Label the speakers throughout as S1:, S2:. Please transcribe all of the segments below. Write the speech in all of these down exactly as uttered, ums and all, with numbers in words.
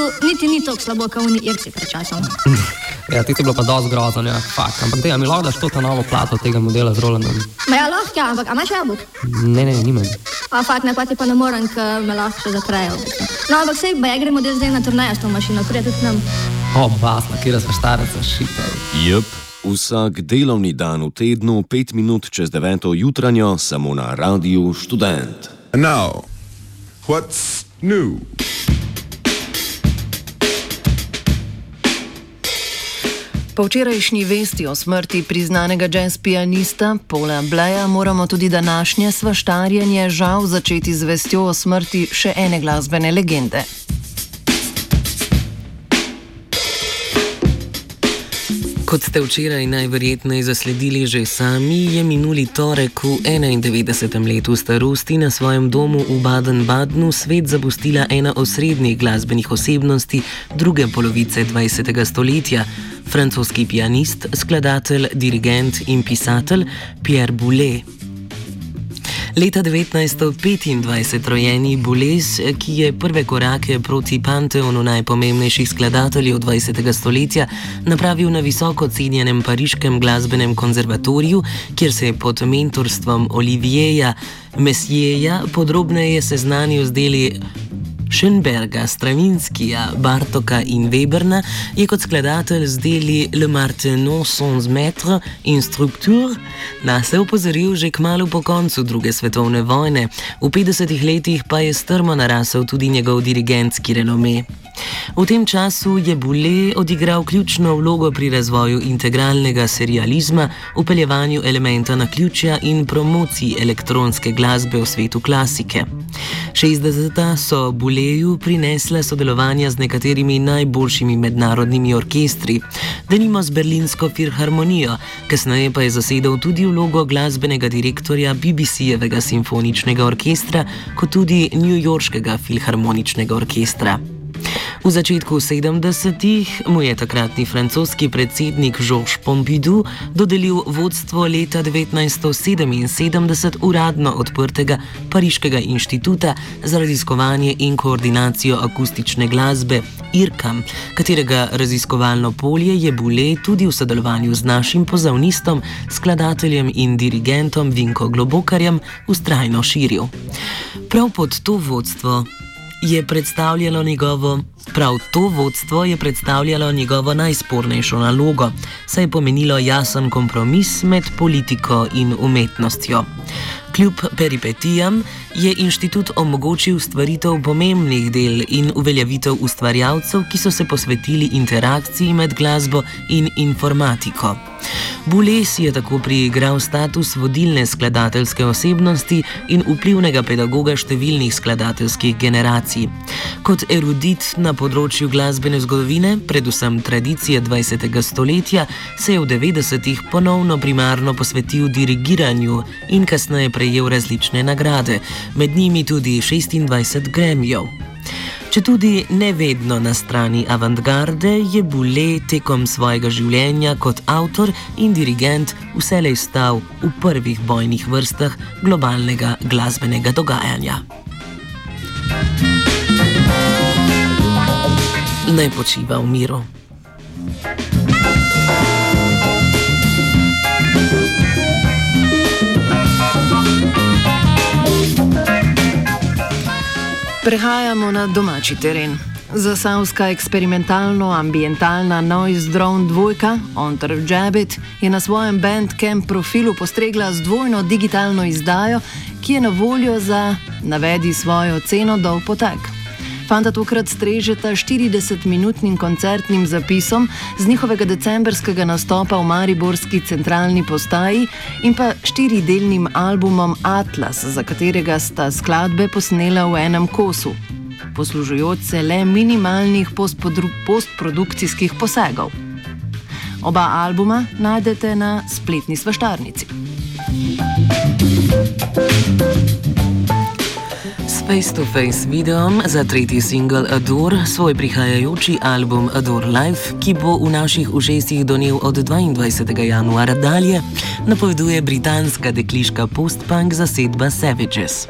S1: niti ni tako slabo, kot oni Irci pred časom.
S2: Ja, ti si bilo pa dosti grozno, ja, fakt. Ampak dej, a mi lahko daš to ta novo plato tega modela z Rolandom?
S1: Ma ja, lahko, ja, ampak a imaš jabolk?
S2: Ne, ne, nimam.
S1: A fakt, ne, pa ti pa ne morem, ker me lahko še zaprejo. No, ampak sej, ba ja gremo del zdaj na turnejo s to mašino, prije tudi nam.
S2: O, basla, kjera sva štareca, šita.
S3: Jep, vsak delovni dan v tednu, pet minut čez deveto jutranjo, samo na Radiu Študent.
S4: And now, what's new?
S5: Po včerajšnji vesti o smrti priznanega jazz pianista Paula Bleja moramo tudi današnje svaštarjenje žal začeti z vestjo o smrti še ene glasbene legende.
S6: Kot ste včeraj najverjetneje zasledili že sami, je minuli torek v enaindevetdesetem letu starosti na svojem domu v Baden-Badenu svet zapustila ena osrednjih glasbenih osebnosti druge polovice dvajsetega stoletja, francoski pianist, skladatelj, dirigent in pisatelj Pierre Boulez. Leta devetnajststo petindvajset rojeni Boulez, ki je prve korake proti panteonu najpomembnejših skladateljev dvajsetega stoletja napravil na visoko cenjenem pariškem glasbenem konzervatoriju, kjer se je pod mentorstvom Olivierja Messieja podrobneje seznanil z deli Schönberga, Stravinskija, Bartoka in Weberna, je kot skladatelj z deli Le Martenon sans maître in Structure nase opozoril že kmalu po koncu druge svetovne vojne. V petdesetih letih pa je strmo narasel tudi njegov dirigentski renome. V tem času je Boulez odigral ključno vlogo pri razvoju integralnega serializma, vpeljevanju elementa naključja in promociji elektronske glasbe v svetu klasike. šestdeseta so Boulezu prinesle sodelovanja z nekaterimi najboljšimi mednarodnimi orkestri, denimo z Berlinsko filharmonijo, kasneje pa je zasedel tudi vlogo glasbenega direktorja B B C-jevega simfoničnega orkestra, kot tudi newyorškega filharmoničnega orkestra. V začetku sedemdesetih mu je takratni francoski predsednik Georges Pompidou dodelil vodstvo leta devetnajststo sedeminsedemdeset uradno odprtega Pariškega inštituta za raziskovanje in koordinacijo akustične glasbe I R C A M, katerega raziskovalno polje je Boulez tudi v sodelovanju z našim pozavnistom, skladateljem in dirigentom Vinko Globokarjem vztrajno širil. Prav pod to vodstvo je predstavljalo njegovo Prav to vodstvo je predstavljalo njegovo najspornejšo nalogo, saj je pomenilo jasen kompromis med politiko in umetnostjo. Kljub peripetijam je inštitut omogočil stvaritev pomembnih del in uveljavitev ustvarjalcev, ki so se posvetili interakciji med glasbo in informatiko. Boulez je tako priigral status vodilne skladateljske osebnosti in vplivnega pedagoga številnih skladateljskih generacij. Kot erudit na področju glasbene zgodovine, predvsem tradicije dvajsetega stoletja, se je v devetdesetih ponovno primarno posvetil dirigiranju in kasneje prejel različne nagrade, med njimi tudi šestindvajset Grammyjev. Četudi ne vedno na strani avantgarde, je Boulez tekom svojega življenja kot avtor in dirigent vselej stal v prvih bojnih vrstah globalnega glasbenega dogajanja. Naj počiva v miru.
S5: Prehajamo na domači teren. Zasavska eksperimentalno-ambientalna noise drone dvojka Onter Jabit je na svojem Bandcamp profilu postregla z dvojno digitalno izdajo, ki je na voljo za navedi svojo ceno dolg potek. Fanta tokrat strežeta štiridesetminutnim koncertnim zapisom z njihovega decembrskega nastopa v mariborski centralni postaji in pa štiridelnim albumom Atlas, za katerega sta skladbe posnela v enem kosu, poslužujoč se le minimalnih postprodukcijskih posegov. Oba albuma najdete na spletni svaštarnici.
S6: Face-to-face videom za tretji singel Adore, svoj prihajajoči album Adore Life, ki bo v naših ušesih donel od dvaindvajsetega januarja dalje, napoveduje britanska dekliška post-punk zasedba Savages.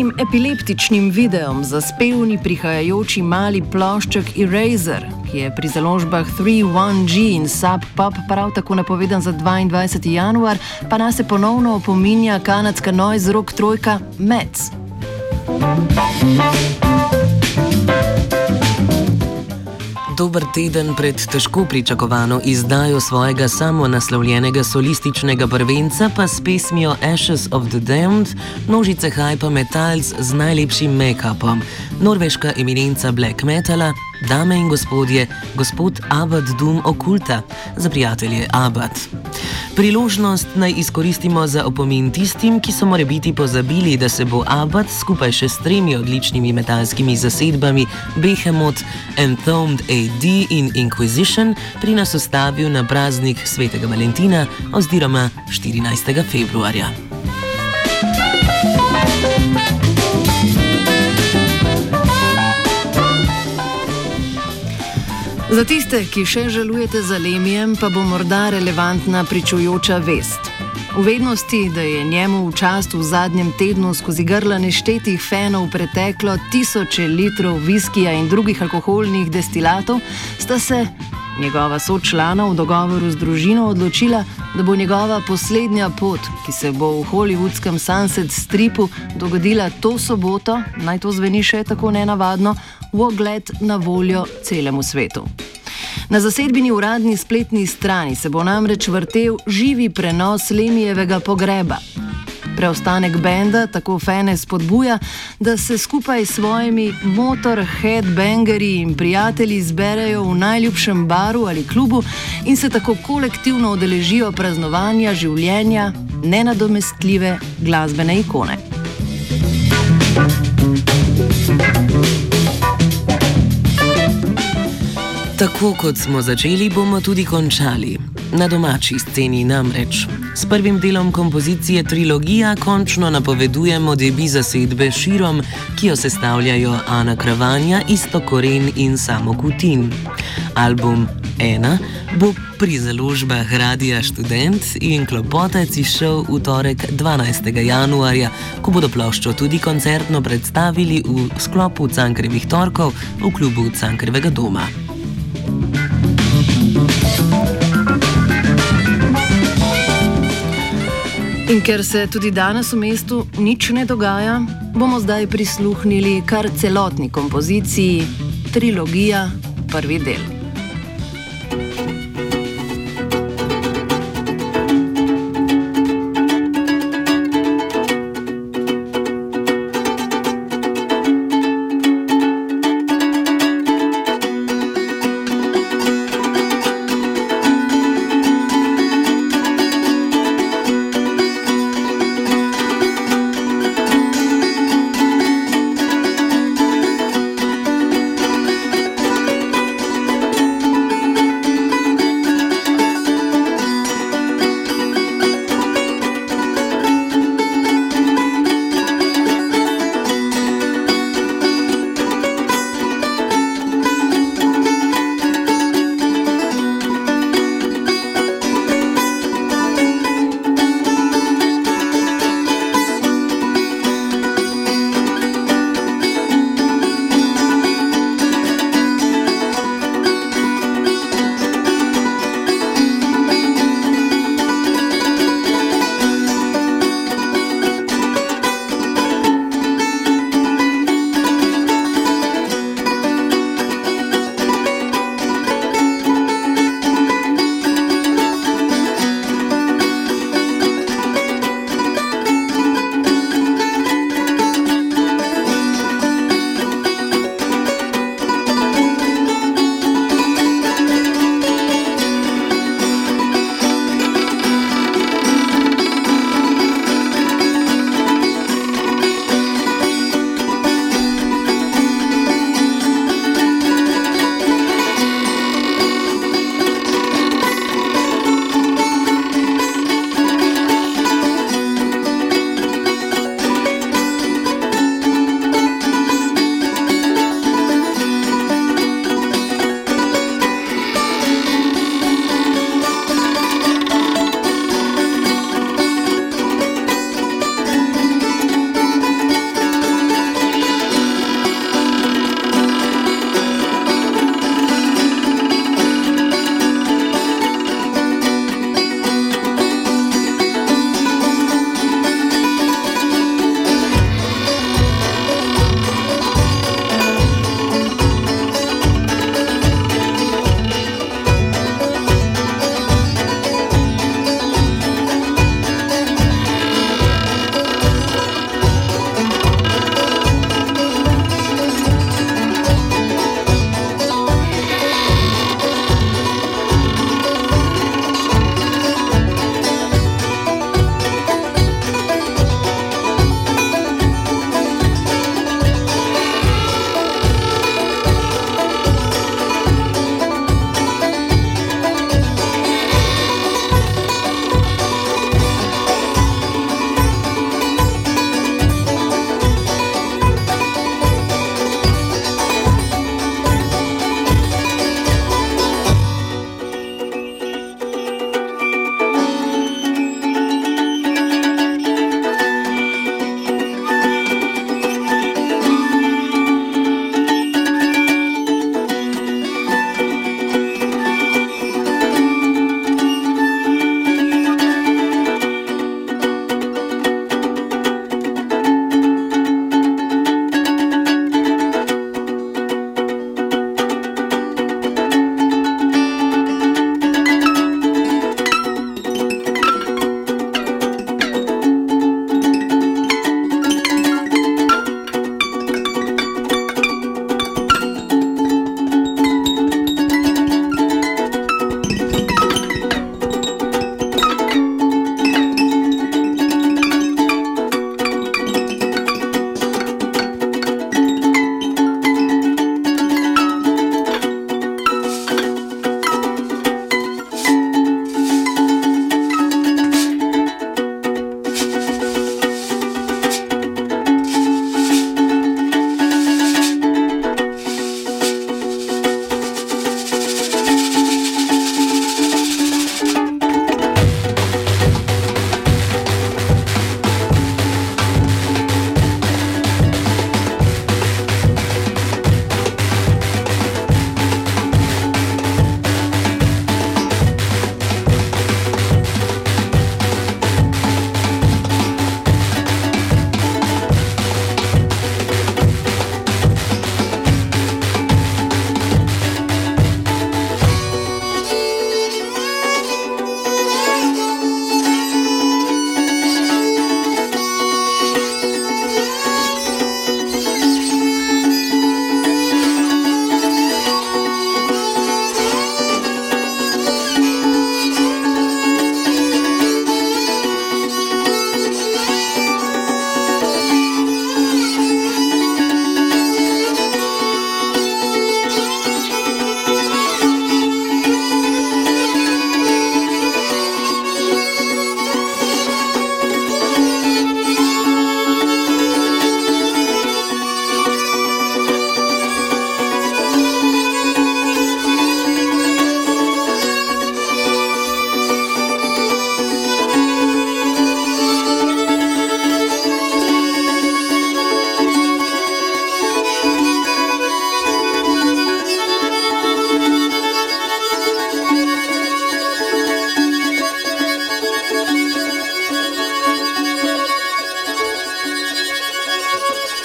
S5: tem epileptičnim videom za spevni prihajajoči mali plošček Eraser, ki je pri založbah tri ena G in Sub Pop prav tako napovedan za dvaindvajseti januar, pa nas se ponovno opominja kanadska noise rock trojka Mets.
S6: Dober teden pred težko pričakovano izdajo svojega samonaslovljenega solističnega prvenca pa s pesmijo Ashes of the Damned množice hajpa metalc z najlepšim make-upom, norveška eminenca black metala, dame in gospodje, gospod Abad Doom Okulta, za prijatelje Abad. Priložnost naj izkoristimo za opomin tistim, ki so morebiti pozabili, da se bo Abad skupaj še s tremi odličnimi metalskimi zasedbami Behemoth, Entombed A D in Inquisition pri nas ustavil na praznik svetega Valentina oziroma štirinajstega februarja.
S5: Za tiste, ki še žalujete za Lemijem, pa bo morda relevantna pričujoča vest. V vednosti, da je njemu v čast v zadnjem tednu skozi grla neštetih fanov preteklo tisoče litrov viskija in drugih alkoholnih destilatov, sta se njegova sočlana v dogovoru z družino odločila, da bo njegova poslednja pot, ki se bo v hollywoodskem Sunset Stripu dogodila to soboto, naj to zveni še tako nenavadno, v ogled na voljo celemu svetu. Na zasedbini uradni spletni strani se bo namreč vrtel živi prenos Lemijevega pogreba. Preostanek benda tako fane spodbuja, da se skupaj s svojimi motorheadbangerji in prijatelji zberejo v najljubšem baru ali klubu in se tako kolektivno udeležijo praznovanja življenja nenadomestljive glasbene ikone.
S6: Tako kot smo začeli, bomo tudi končali. Na domači sceni namreč. S prvim delom kompozicije Trilogija končno napovedujemo debi zasedbe Širom, ki jo sestavljajo Ana Kravanja, Isto Koren in Samo Kutin. Album ena bo pri založbah Radia Študent in Klopotec izšel v torek dvanajstega januarja, ko bodo ploščo tudi koncertno predstavili v sklopu Cankarjevih torkov v klubu Cankarjevega doma.
S5: In ker se tudi danes v mestu nič ne dogaja, bomo zdaj prisluhnili kar celotni kompoziciji Trilogija, prvi del.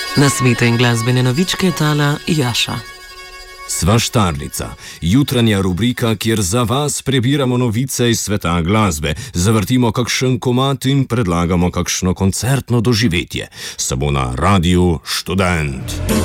S6: Na svete in glasbene novičke tala Jaša.
S3: Svaštarnica, jutranja rubrika, kjer za vas prebiramo novice iz sveta glasbe, zavrtimo kakšen komad in predlagamo kakšno koncertno doživetje. Samo na Radiu Študent.